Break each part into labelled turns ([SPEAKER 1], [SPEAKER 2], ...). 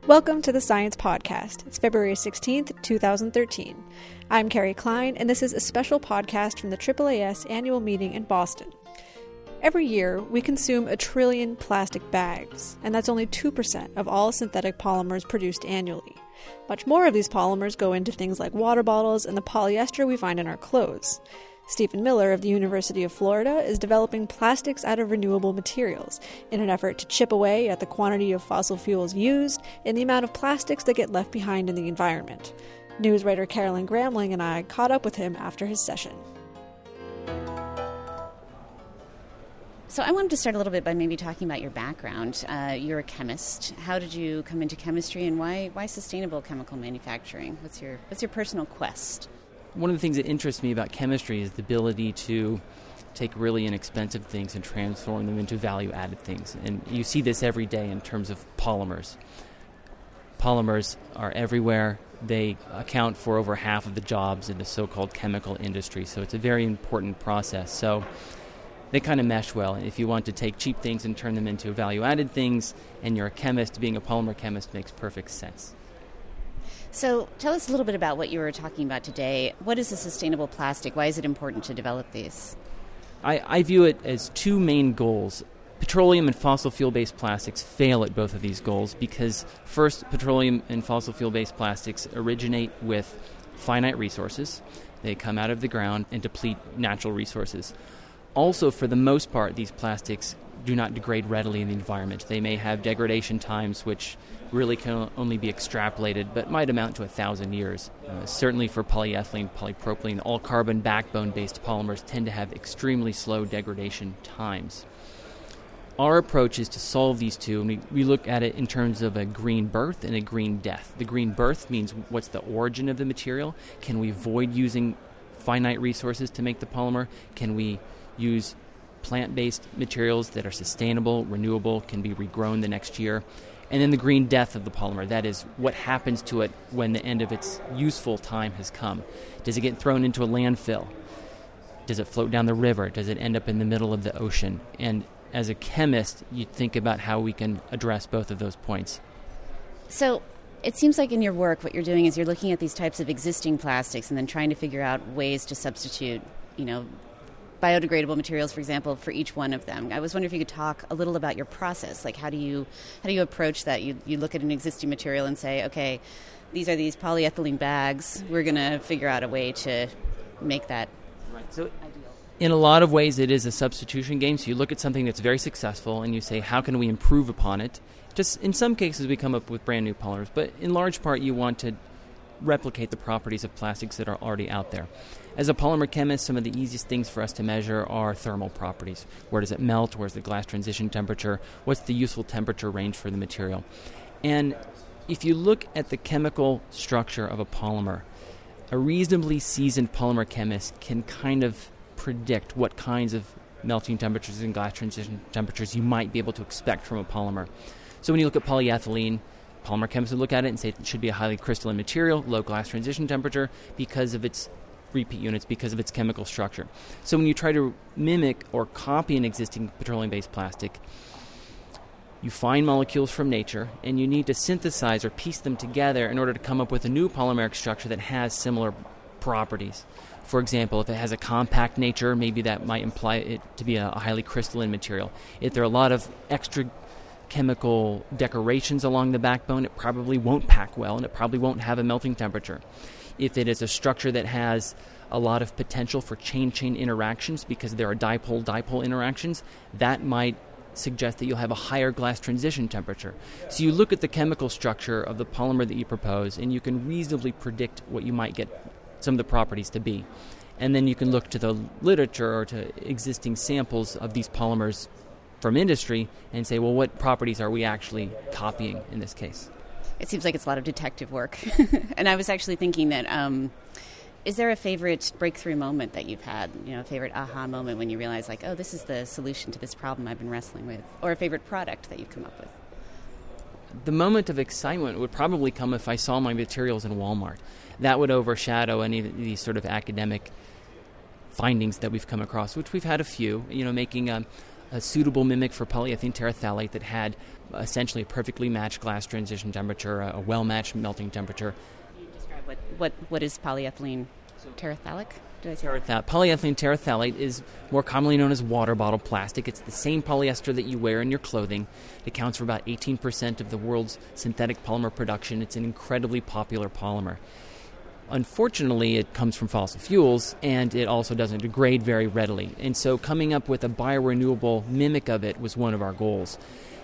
[SPEAKER 1] Welcome to the Science Podcast. It's February 16th, 2013. I'm Carrie Klein, and this is a special podcast from the AAAS annual meeting in Boston. Every year, we consume 1 trillion plastic bags, and that's only 2% of all synthetic polymers produced annually. Much more of these polymers go into things like water bottles and the polyester we find in our clothes. Stephen Miller of the University of Florida is developing plastics out of renewable materials in an effort to chip away at the quantity of fossil fuels used and the amount of plastics that get left behind in the environment. News writer Carolyn Gramling and I caught up with him after his session.
[SPEAKER 2] So I wanted to start a little bit by maybe talking about your background. You're a chemist. How did you come into chemistry, and why sustainable chemical manufacturing? What's your personal quest?
[SPEAKER 3] One of the things that interests me about chemistry is the ability to take really inexpensive things and transform them into value-added things. And you see this every day in terms of polymers. Polymers are everywhere. They account for over half of the jobs in the so-called chemical industry. So it's a very important process. So they kind of mesh well. If you want to take cheap things and turn them into value-added things, and you're a chemist, being a polymer chemist makes perfect sense.
[SPEAKER 2] So tell us a little bit about what you were talking about today. What is a sustainable plastic? Why is it important to develop these?
[SPEAKER 3] I view it as two main goals. Petroleum and fossil fuel-based plastics fail at both of these goals because, first, petroleum and fossil fuel-based plastics originate with finite resources. They come out of the ground and deplete natural resources. Also, for the most part, these plastics do not degrade readily in the environment. They may have degradation times which really can only be extrapolated, but might amount to 1,000 years. Certainly for polyethylene, polypropylene, all carbon backbone-based polymers tend to have extremely slow degradation times. Our approach is to solve these two, and we look at it in terms of a green birth and a green death. The green birth means what's the origin of the material? Can we avoid using finite resources to make the polymer? Can we use plant-based materials that are sustainable, renewable, can be regrown the next year? And then the green death of the polymer, that is, what happens to it when the end of its useful time has come. Does it get thrown into a landfill? Does it float down the river? Does it end up in the middle of the ocean? And as a chemist, you think about how we can address both of those points.
[SPEAKER 2] So it seems like in your work, what you're doing is you're looking at these types of existing plastics and then trying to figure out ways to substitute, biodegradable materials, for example, for each one of them. I was wondering if you could talk a little about your process. Like, how do you approach that? You look at an existing material and say, okay, these are these polyethylene bags. We're going to figure out a way to make that ideal.
[SPEAKER 3] In a lot of ways, it is a substitution game. So you look at something that's very successful and you say, how can we improve upon it? Just in some cases, we come up with brand new polymers, but in large part, you want to replicate the properties of plastics that are already out there. As a polymer chemist, some of the easiest things for us to measure are thermal properties. Where does it melt? Where's the glass transition temperature? What's the useful temperature range for the material? And if you look at the chemical structure of a polymer, a reasonably seasoned polymer chemist can kind of predict what kinds of melting temperatures and glass transition temperatures you might be able to expect from a polymer. So when you look at polyethylene, polymer chemists would look at it and say it should be a highly crystalline material, low glass transition temperature, because of its repeat units, because of its chemical structure. So when you try to mimic or copy an existing petroleum-based plastic, you find molecules from nature, and you need to synthesize or piece them together in order to come up with a new polymeric structure that has similar properties. For example, if it has a compact nature, maybe that might imply it to be a highly crystalline material. If there are a lot of extra chemical decorations along the backbone, it probably won't pack well, and it probably won't have a melting temperature. If it is a structure that has a lot of potential for chain-chain interactions because there are dipole-dipole interactions, that might suggest that you'll have a higher glass transition temperature. So you look at the chemical structure of the polymer that you propose, and you can reasonably predict what you might get some of the properties to be. And then you can look to the literature or to existing samples of these polymers from industry and say, well, what properties are we actually copying in this case?
[SPEAKER 2] It seems like it's a lot of detective work. And I was actually thinking that, is there a favorite breakthrough moment that you've had, a favorite aha moment when you realize, like, oh, this is the solution to this problem I've been wrestling with, or a favorite product that you've come up with?
[SPEAKER 3] The moment of excitement would probably come if I saw my materials in Walmart. That would overshadow any of these sort of academic findings that we've come across, which we've had a few, making a a suitable mimic for polyethylene terephthalate that had essentially a perfectly matched glass transition temperature, a well-matched melting temperature.
[SPEAKER 2] Can you describe what is polyethylene terephthalate? Did I say that?
[SPEAKER 3] Polyethylene terephthalate is more commonly known as water bottle plastic. It's the same polyester that you wear in your clothing. It accounts for about 18% of the world's synthetic polymer production. It's an incredibly popular polymer. Unfortunately, it comes from fossil fuels, and it also doesn't degrade very readily. And so coming up with a biorenewable mimic of it was one of our goals.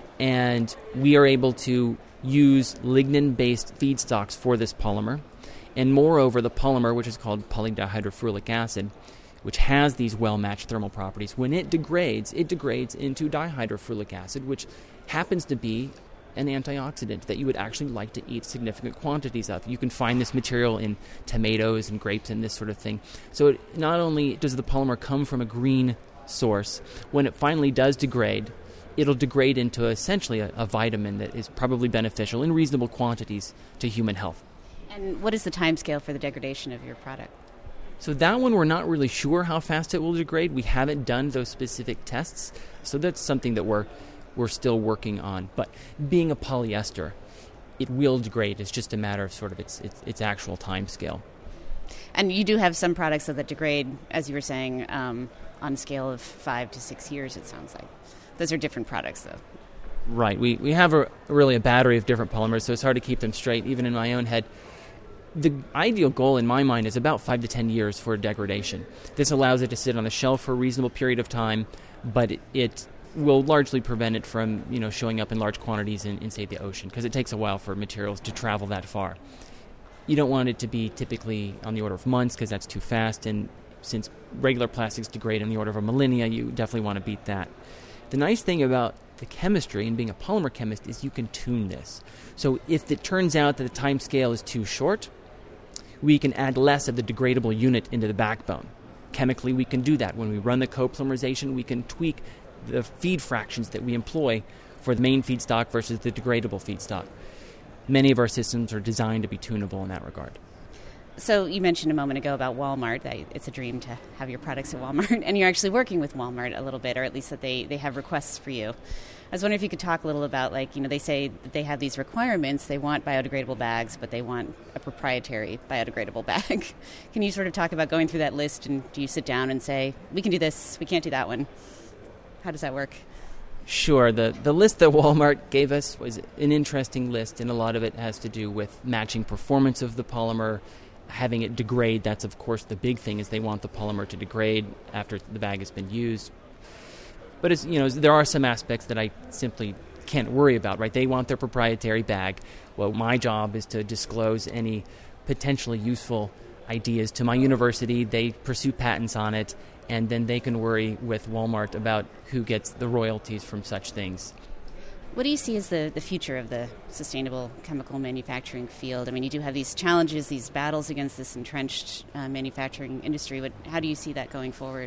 [SPEAKER 3] And we are able to use lignin-based feedstocks for this polymer. And moreover, the polymer, which is called polydihydrofluoric acid, which has these well-matched thermal properties, when it degrades into dihydrofluoric acid, which happens to be an antioxidant that you would actually like to eat significant quantities of. You can find this material in tomatoes and grapes and this sort of thing. So not only does the polymer come from a green source, when it finally does degrade, it'll degrade into essentially a vitamin that is probably beneficial in reasonable quantities to human health.
[SPEAKER 2] And what is the time scale for the degradation of your product?
[SPEAKER 3] So that one, we're not really sure how fast it will degrade. We haven't done those specific tests, so that's something that we're still working on. But being a polyester, it will degrade. It's just a matter of sort of its actual time scale.
[SPEAKER 2] And you do have some products that degrade, as you were saying, on a scale of 5 to 6 years, it sounds like. Those are different products, though.
[SPEAKER 3] Right. We have really a battery of different polymers, so it's hard to keep them straight, even in my own head. The ideal goal in my mind is about 5 to 10 years for degradation. This allows it to sit on the shelf for a reasonable period of time, but it will largely prevent it from showing up in large quantities in say, the ocean, because it takes a while for materials to travel that far. You don't want it to be typically on the order of months, because that's too fast, and since regular plastics degrade on the order of a millennia, you definitely want to beat that. The nice thing about the chemistry and being a polymer chemist is you can tune this. So if it turns out that the time scale is too short, we can add less of the degradable unit into the backbone. Chemically, we can do that. When we run the copolymerization, we can tweak the feed fractions that we employ for the main feedstock versus the degradable feedstock. Many of our systems are designed to be tunable in that regard.
[SPEAKER 2] So you mentioned a moment ago about Walmart, that it's a dream to have your products at Walmart, and you're actually working with Walmart a little bit, or at least that they have requests for you. I was wondering if you could talk a little about, they say that they have these requirements. They want biodegradable bags, but they want a proprietary biodegradable bag. Can you sort of talk about going through that list, and do you sit down and say, we can do this, we can't do that one? How does that work?
[SPEAKER 3] Sure. The list that Walmart gave us was an interesting list, and a lot of it has to do with matching performance of the polymer, having it degrade. That's, of course, the big thing, is they want the polymer to degrade after the bag has been used. But there are some aspects that I simply can't worry about, right? They want their proprietary bag. Well, my job is to disclose any potentially useful ideas to my university. They pursue patents on it, and then they can worry with Walmart about who gets the royalties from such things.
[SPEAKER 2] What do you see as the future of the sustainable chemical manufacturing field? I mean, you do have these challenges, these battles against this entrenched manufacturing industry. But how do you see that going forward?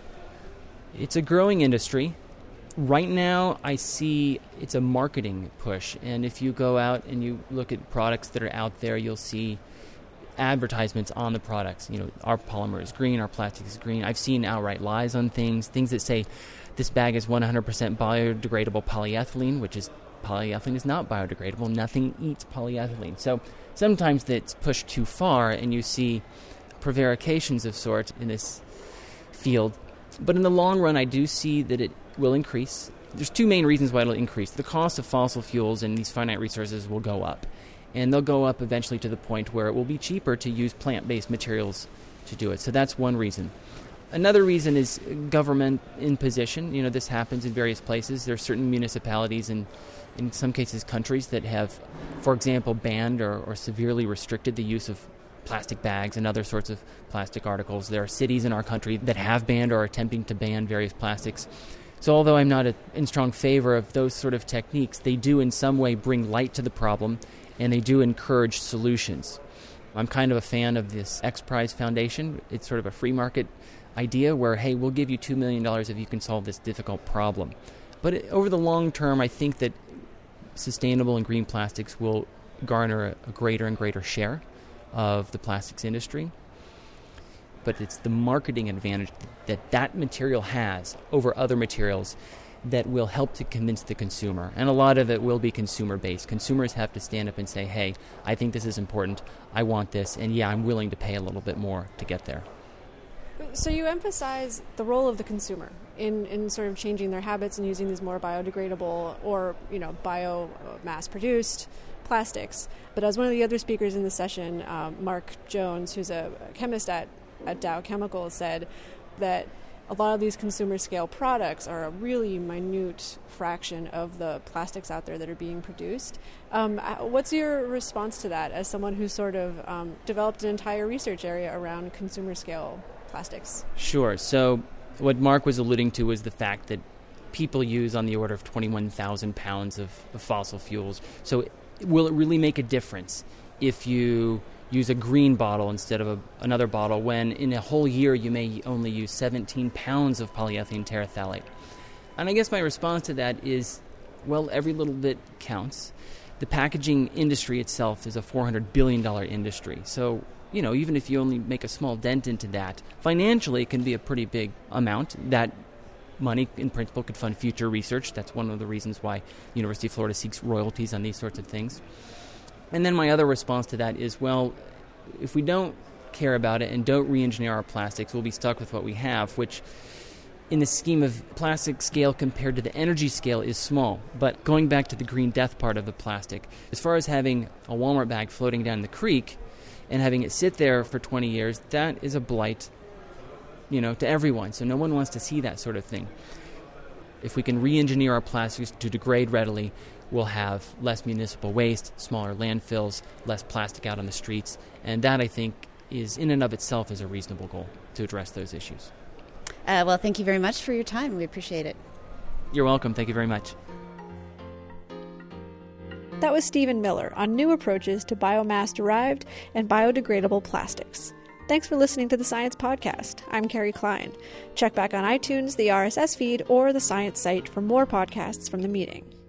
[SPEAKER 3] It's a growing industry. Right now, I see it's a marketing push. And if you go out and you look at products that are out there, you'll see advertisements on the products. Our polymer is green, our plastic is green. I've seen outright lies on things that say, this bag is 100% biodegradable polyethylene, which is polyethylene is not biodegradable. Nothing eats polyethylene. So sometimes that's pushed too far, and you see prevarications of sort in this field. But in the long run, I do see that it will increase. There's two main reasons why it'll increase. The cost of fossil fuels and these finite resources will go up. And they'll go up eventually to the point where it will be cheaper to use plant-based materials to do it. So that's one reason. Another reason is government imposition. This happens in various places. There are certain municipalities and, in some cases, countries that have, for example, banned or severely restricted the use of plastic bags and other sorts of plastic articles. There are cities in our country that have banned or are attempting to ban various plastics. So although I'm not in strong favor of those sort of techniques, they do in some way bring light to the problem, and they do encourage solutions. I'm kind of a fan of this X Prize Foundation. It's sort of a free market idea where, hey, we'll give you $2 million if you can solve this difficult problem. But over the long term, I think that sustainable and green plastics will garner a greater and greater share of the plastics industry. But it's the marketing advantage that material has over other materials. that will help to convince the consumer. And a lot of it will be consumer-based. Consumers have to stand up and say, hey, I think this is important, I want this, and yeah, I'm willing to pay a little bit more to get there.
[SPEAKER 1] So you emphasize the role of the consumer in sort of changing their habits and using these more biodegradable or, bio mass-produced plastics. But as one of the other speakers in the session, Mark Jones, who's a chemist at Dow Chemical, said that a lot of these consumer-scale products are a really minute fraction of the plastics out there that are being produced. What's your response to that as someone who sort of developed an entire research area around consumer-scale plastics?
[SPEAKER 3] Sure. So what Mark was alluding to was the fact that people use on the order of 21,000 pounds of fossil fuels. So will it really make a difference if you use a green bottle instead of another bottle when in a whole year you may only use 17 pounds of polyethylene terephthalate? And I guess my response to that is, well, every little bit counts. The packaging industry itself is a $400 billion industry. So, even if you only make a small dent into that, financially it can be a pretty big amount. That money, in principle, could fund future research. That's one of the reasons why University of Florida seeks royalties on these sorts of things. And then my other response to that is, well, if we don't care about it and don't re-engineer our plastics, we'll be stuck with what we have, which in the scheme of plastic scale compared to the energy scale is small. But going back to the green death part of the plastic, as far as having a Walmart bag floating down the creek and having it sit there for 20 years, that is a blight, to everyone. So no one wants to see that sort of thing. If we can re-engineer our plastics to degrade readily, we'll have less municipal waste, smaller landfills, less plastic out on the streets, and that, I think, is in and of itself is a reasonable goal to address those issues.
[SPEAKER 2] Well, thank you very much for your time. We appreciate it.
[SPEAKER 3] You're welcome. Thank you very much.
[SPEAKER 1] That was Stephen Miller on new approaches to biomass-derived and biodegradable plastics. Thanks for listening to the Science Podcast. I'm Carrie Klein. Check back on iTunes, the RSS feed, or the Science site for more podcasts from the meeting.